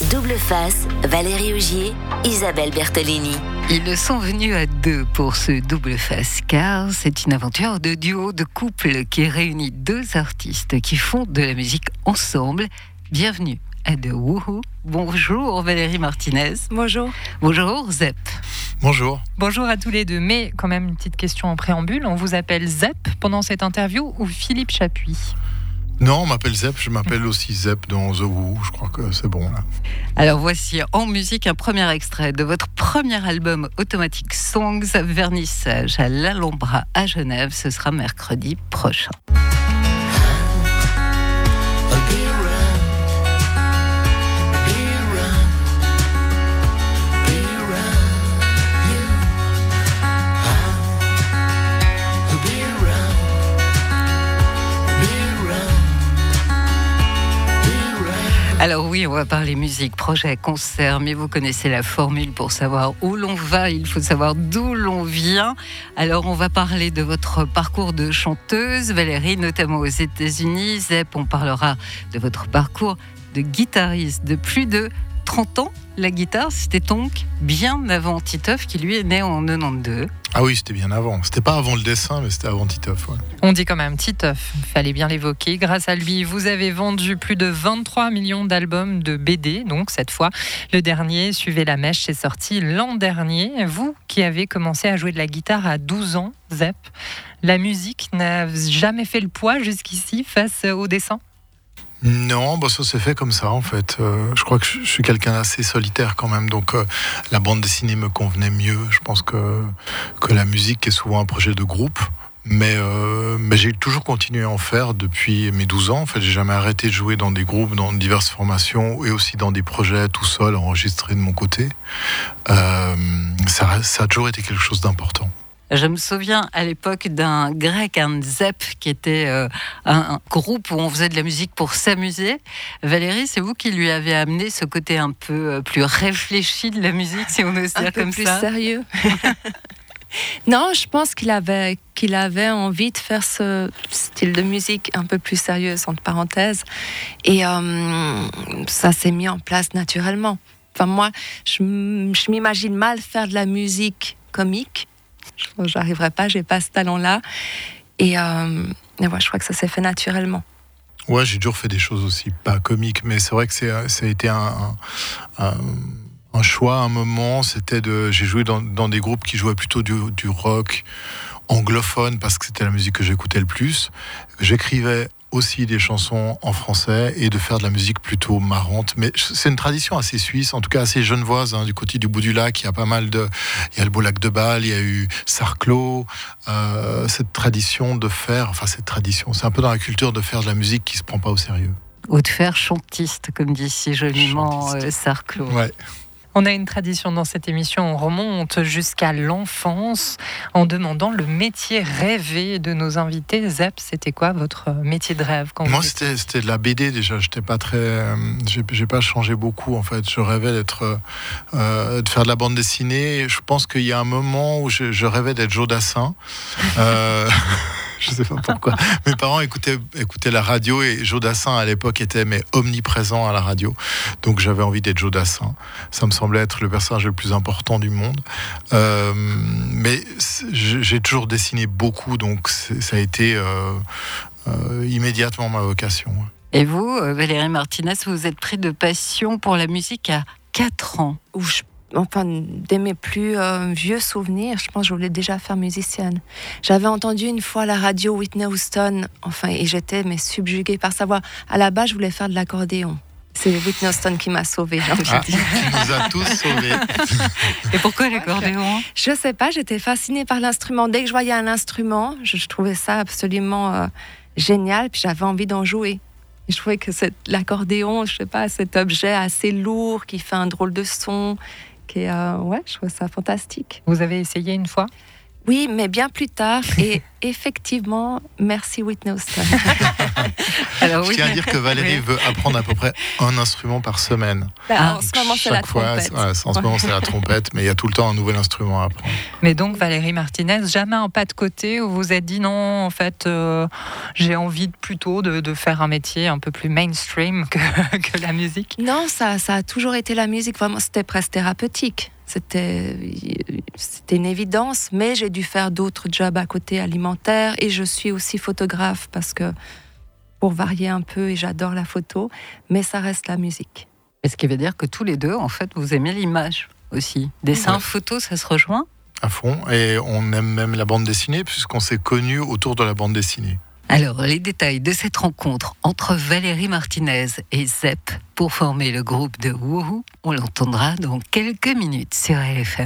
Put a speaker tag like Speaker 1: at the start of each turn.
Speaker 1: Double face, Valérie Augier, Isabelle Bertolini.
Speaker 2: Ils sont venus à deux pour ce double face, car c'est une aventure de duo, de couple qui réunit deux artistes qui font de la musique ensemble. Bienvenue à The Woohoo. Bonjour Valérie Martinez.
Speaker 3: Bonjour.
Speaker 2: Bonjour Zep.
Speaker 4: Bonjour.
Speaker 3: Bonjour à tous les deux. Mais quand même une petite question en préambule. On vous appelle Zep pendant cette interview ou Philippe Chapuis ?
Speaker 4: Non, on m'appelle Zep, je m'appelle aussi Zep dans The Woo, je crois que c'est bon là.
Speaker 2: Alors voici en musique un premier extrait de votre premier album Automatic Songs, vernissage à l'Alhambra à Genève, ce sera mercredi prochain. Alors oui, on va parler musique, projet, concert, mais vous connaissez la formule pour savoir où l'on va, il faut savoir d'où l'on vient. Alors on va parler de votre parcours de chanteuse, Valérie, notamment aux États-Unis. Zep, on parlera de votre parcours de guitariste de plus de 30 ans. La guitare, c'était donc bien avant Titoff, qui lui est né en 92.
Speaker 4: Ah oui, c'était bien avant. C'était pas avant le dessin, mais c'était avant Titoff. Ouais.
Speaker 3: On dit quand même Titoff, il fallait bien l'évoquer. Grâce à lui, vous avez vendu plus de 23 millions d'albums de BD. Donc cette fois, le dernier, Suivez la mèche, c'est sorti l'an dernier. Vous qui avez commencé à jouer de la guitare à 12 ans, Zep, la musique n'a jamais fait le poids jusqu'ici face au dessin ?
Speaker 4: Non, ça s'est fait comme ça en fait. Je crois que je suis quelqu'un d'assez solitaire quand même, donc la bande dessinée me convenait mieux. Je pense que la musique est souvent un projet de groupe, mais j'ai toujours continué à en faire depuis mes 12 ans. En fait, j'ai jamais arrêté de jouer dans des groupes, dans diverses formations et aussi dans des projets tout seul, enregistrés de mon côté. Ça a toujours été quelque chose d'important.
Speaker 2: Je me souviens à l'époque d'un grec, un Zep, qui était un groupe où on faisait de la musique pour s'amuser. Valérie, c'est vous qui lui avez amené ce côté un peu plus réfléchi de la musique, si on ose dire comme ça.
Speaker 5: Un peu plus sérieux. Non, je pense qu'il avait envie de faire ce style de musique un peu plus sérieuse, entre parenthèses. Et ça s'est mis en place naturellement. Enfin, moi, je m'imagine mal faire de la musique comique. J'arriverai pas, j'ai pas ce talent-là. Et ouais, je crois que ça s'est fait naturellement.
Speaker 4: Ouais, j'ai toujours fait des choses aussi pas comiques, mais c'est vrai que ça a été un choix, un moment. J'ai joué dans des groupes qui jouaient plutôt du rock anglophone parce que c'était la musique que j'écoutais le plus. J'écrivais aussi des chansons en français et de faire de la musique plutôt marrante. Mais c'est une tradition assez suisse, en tout cas assez genevoise, du côté du bout du lac. Il y a pas mal il y a le beau lac de Bâle, il y a eu Sarclot. Cette tradition de faire, c'est un peu dans la culture de faire de la musique qui se prend pas au sérieux.
Speaker 2: Ou de faire chantiste, comme dit si joliment Sarclot.
Speaker 4: Ouais.
Speaker 3: On a une tradition dans cette émission, on remonte jusqu'à l'enfance en demandant le métier rêvé de nos invités. Zep, c'était quoi votre métier de rêve quand
Speaker 4: Moi, c'était de la BD déjà. J'étais pas j'ai pas changé beaucoup en fait. Je rêvais de faire de la bande dessinée. Je pense qu'il y a un moment où je rêvais d'être Joe Dassin. Je sais pas pourquoi. Mes parents écoutaient la radio et Joe Dassin à l'époque était omniprésent à la radio. Donc j'avais envie d'être Joe Dassin. Ça me semblait être le personnage le plus important du monde. Mais j'ai toujours dessiné beaucoup, donc ça a été immédiatement ma vocation.
Speaker 2: Et vous, Valérie Martinez, vous êtes pris de passion pour la musique à 4 ans.
Speaker 5: De mes plus vieux souvenirs, je pense que je voulais déjà faire musicienne. J'avais entendu une fois à la radio Whitney Houston, et j'étais subjuguée par sa voix. À la base, je voulais faire de l'accordéon. C'est Whitney Houston qui m'a sauvée.
Speaker 4: Qui nous a tous sauvés.
Speaker 2: Et pourquoi l'accordéon ?
Speaker 5: Je sais pas, j'étais fascinée par l'instrument. Dès que je voyais un instrument, je trouvais ça absolument génial, puis j'avais envie d'en jouer. Et je trouvais que l'accordéon, je sais pas, cet objet assez lourd qui fait un drôle de son. Je trouve ça fantastique.
Speaker 3: Vous avez essayé une fois ?
Speaker 5: Oui, mais bien plus tard. Et effectivement, merci Whitney Houston.
Speaker 2: Alors,
Speaker 4: Je tiens à dire que Valérie veut apprendre à peu près un instrument par semaine.
Speaker 5: En ce moment, c'est la
Speaker 4: Chaque fois,
Speaker 5: trompette.
Speaker 4: en ce moment, c'est la trompette, mais il y a tout le temps un nouvel instrument à apprendre.
Speaker 3: Mais donc, Valérie Martinez, jamais un pas de côté où vous vous êtes dit non, en fait, j'ai envie plutôt de faire un métier un peu plus mainstream que la musique?
Speaker 5: Non, ça a toujours été la musique. Vraiment, c'était presque thérapeutique. C'était une évidence, mais j'ai dû faire d'autres jobs à côté, alimentaires, et je suis aussi photographe parce que pour varier un peu, et j'adore la photo, mais ça reste la musique.
Speaker 2: Et ce qui veut dire que tous les deux, en fait, vous aimez l'image aussi. Dessin, photo, ça se rejoint?
Speaker 4: À fond, et on aime même la bande dessinée puisqu'on s'est connus autour de la bande dessinée.
Speaker 2: Alors, les détails de cette rencontre entre Valérie Martinez et Zep pour former le groupe de Woohoo, on l'entendra dans quelques minutes sur LFM.